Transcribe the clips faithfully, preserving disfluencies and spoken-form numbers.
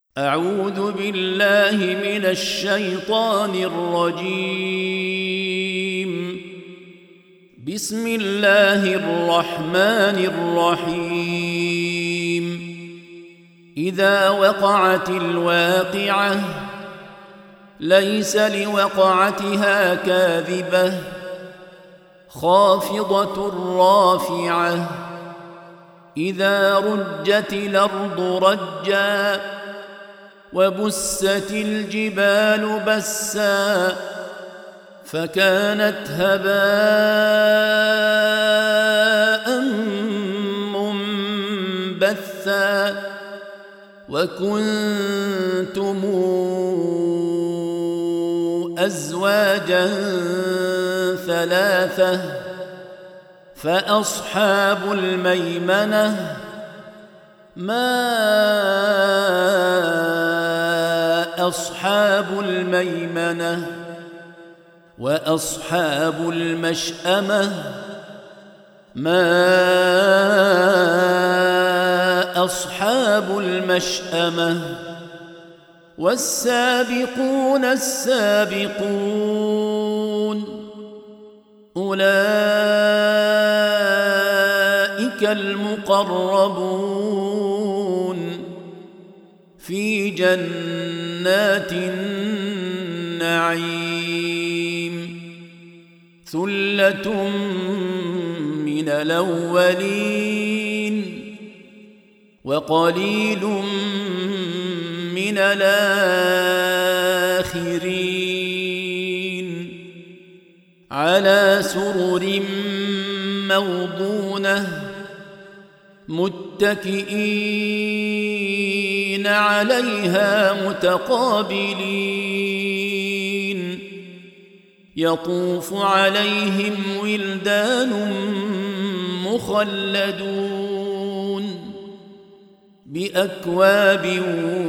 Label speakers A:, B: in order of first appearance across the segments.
A: أعوذ بالله من الشيطان الرجيم. بسم الله الرحمن الرحيم. إذا وقعت الواقعة ليس لوقعتها كاذبة خافضة رافعة إذا رجت الأرض رجا وبست الجبال بسا فكانت هباء منبثا وكنتم أزواجا ثلاثة فأصحاب الميمنة ما أصحاب الميمنة وأصحاب المشأمة ما أصحاب المشأمة والسابقون السابقون أولئك المقربون في جنات النعيم ثلة من الأولين وقليل من الآخرين على سرر موضونة متكئين عليها متقابلين يطوف عليهم ولدان مخلدون بأكواب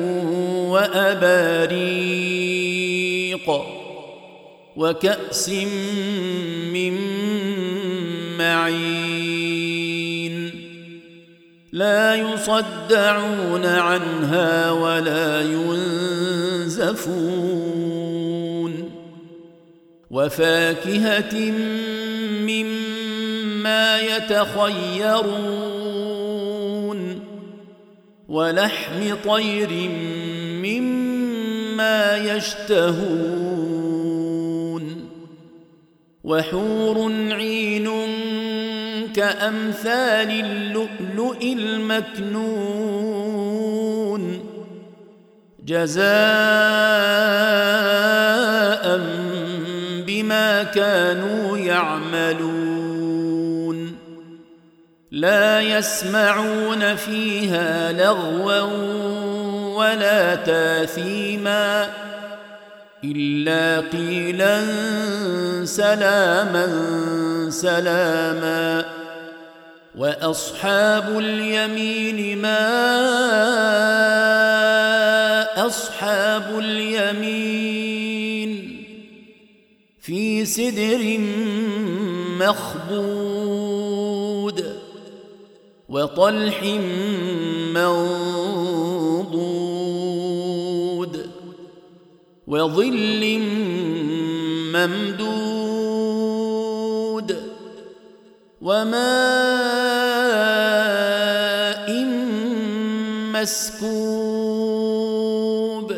A: وأباريق وكأس من معين لا يصدعون عنها ولا ينزفون وفاكهة مما يتخيرون ولحم طير مما يشتهون وحور عين كأمثال اللؤلؤ المكنون جزاء بما كانوا يعملون لا يسمعون فيها لغوا ولا تاثيما إلا قيلا سلاما سلاما وأصحاب اليمين ما أصحاب اليمين في سدر مخضود وطلح منضود وظل ممدود وماء مسكوب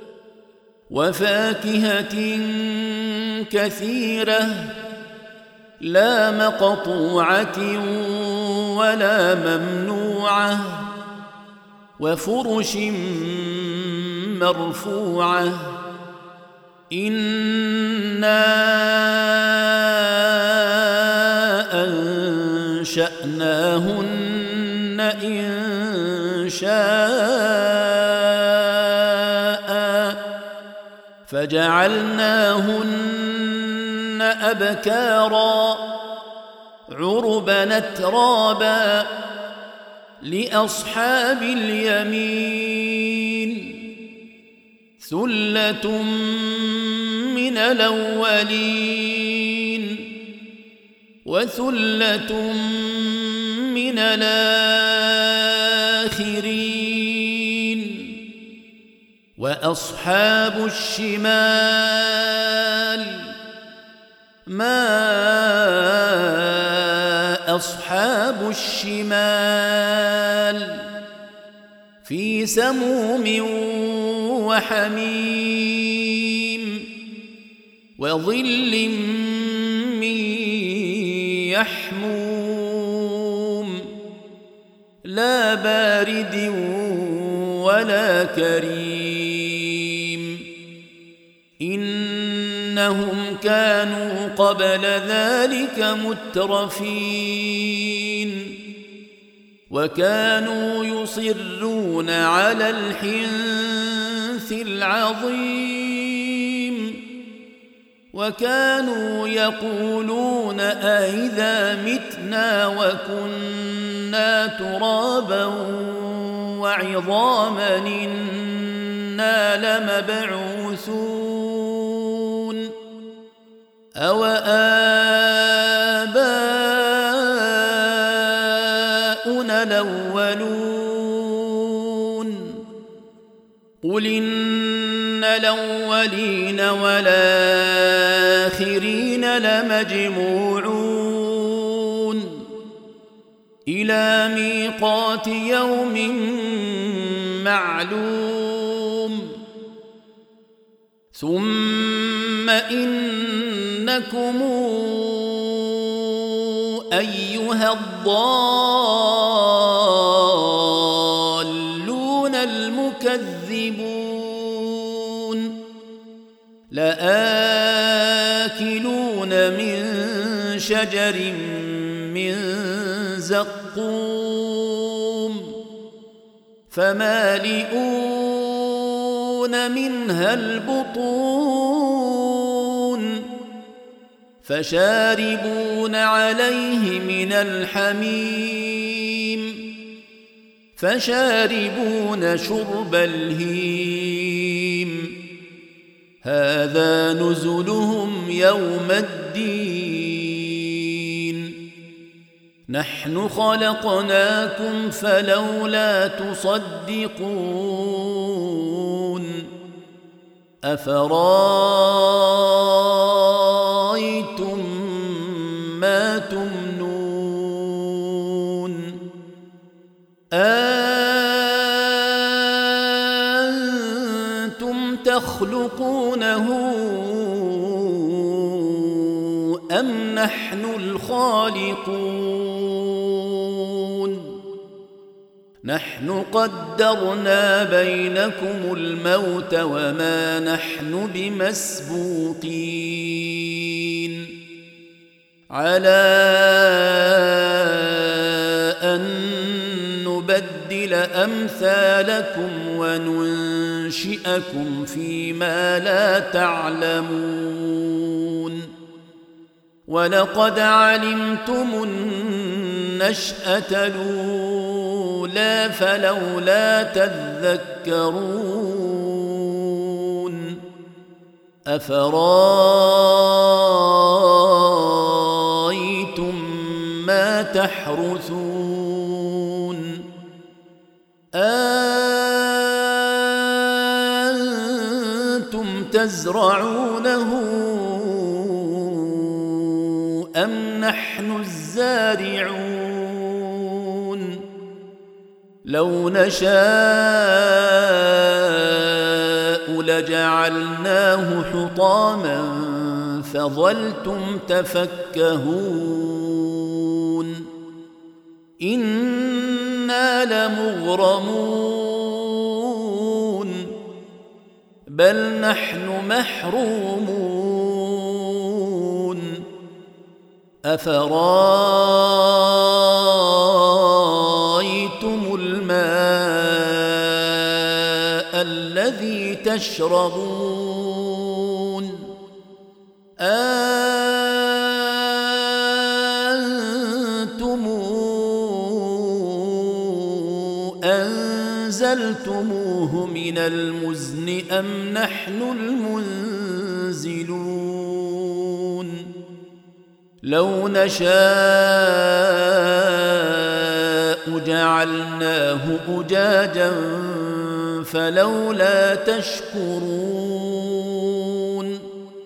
A: وفاكهة كثيرة لا مقطوعة ولا ممنوعة وفرش مرفوعة إنا أنشأناهن إن شاء فجعلناهن أبكارا عربا أترابا لأصحاب اليمين ثلة من الأولين وثلة من الآخرين وأصحاب الشمال ما أصحاب الشمال في سموم وحميم وظل من يحموم لا بارد ولا كريم إنهم كانوا قبل ذلك مترفين وكانوا يصرون على الحنث العظيم وكانوا يقولون أئذا متنا وكنا ترابا وعظاما إنا لمبعوثون أو آباؤنا الأولون قل إن الأولين والآخرين لمجموعون إلى ميقات يوم معلوم ثم إنكم أيها الضالون المكذبون لآكلون من شجر من زقوم فمالئون منها البطون فشاربون عليه من الحميم فشاربون شرب الهيم هذا نزلهم يوم الدين نحن خلقناكم فلولا تصدقون أفرأيتم ما تمنون أأنتم تخلقونه أم نحن الخالقون نحن قدرنا بينكم الموت وما نحن بمسبوقين على أن نبدل أمثالكم وننشئكم فيما لا تعلمون ولقد علمتم النشأة الأولى فلولا تذكرون أفرأيتم ما تحرثون أأنتم تزرعونه أم نحن الزارعون لو نشاء لجعلناه حطاما فظلتم تفكهون إنا لمغرمون بل نحن محرومون أفرأيتم الماء الذي تشربون أنتم أنزلتموه من المزن أم نحن المنزلون لو نشاء جعلناه أجاجا فلولا تشكرون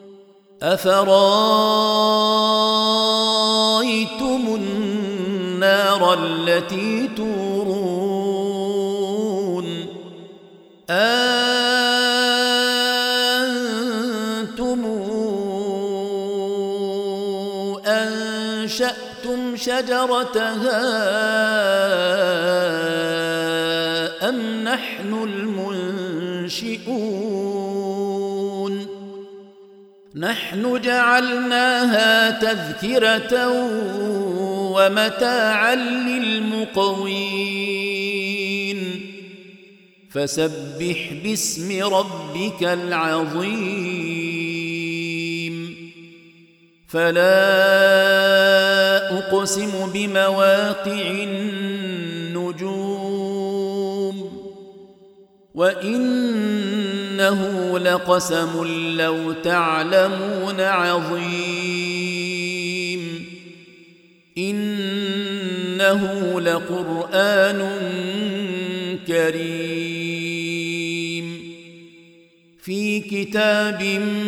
A: أفرأيتم النار التي تورون أنتم أنشأتم شجرتها أم نحن المنشئون نحن جعلناها تذكرة ومتاعا للمقوين فسبح باسم ربك العظيم فلا أقسم بمواقع النجوم وإنه لقسم لو تعلمون عظيم إنه لقرآن كريم في كتاب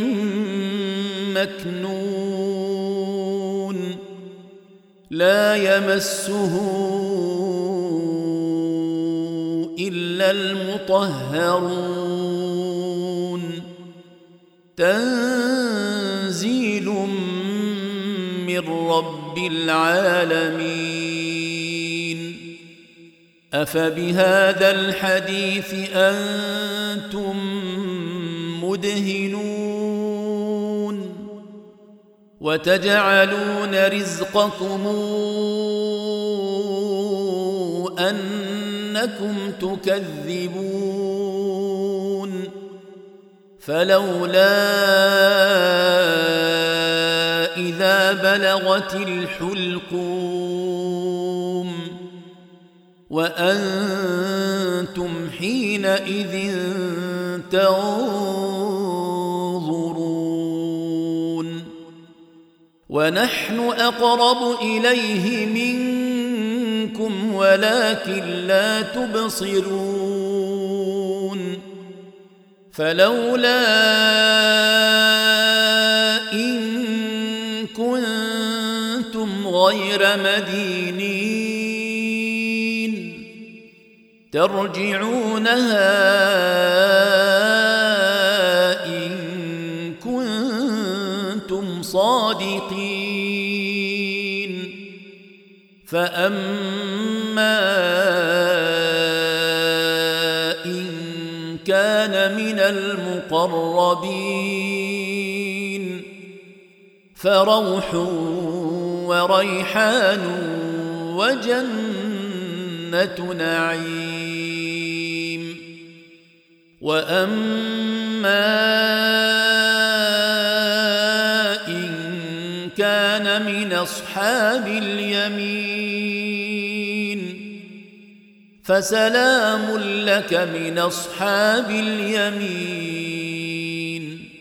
A: مكنون لا يمسه إلا المطهرون تنزيل من رب العالمين أفبهذا الحديث أنتم مدهنون وتجعلون رزقكم أنكم تكذبون فلولا إذا بلغت الحلقوم وأنتم حينئذ تنظرون ونحن أقرب إليه منكم ولكن لا تبصرون فلولا إن كنتم غير مدينين ترجعونها إن كنتم صادقين فأما إن كان من المقربين فروح وريحان وجنة نعيم وأما إن كان من أصحاب اليمين فسلام لك من أصحاب اليمين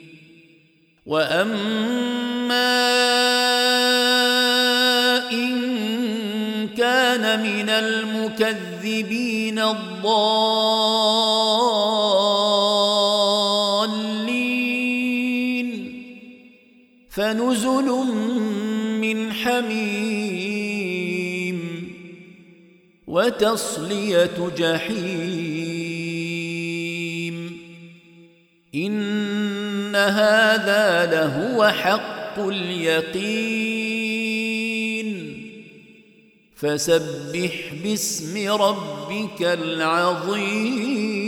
A: وأما إن كان من المكذبين الضالين فنزل من حميم وتصلية جحيم إن هذا لهو حق اليقين فسبح باسم ربك العظيم.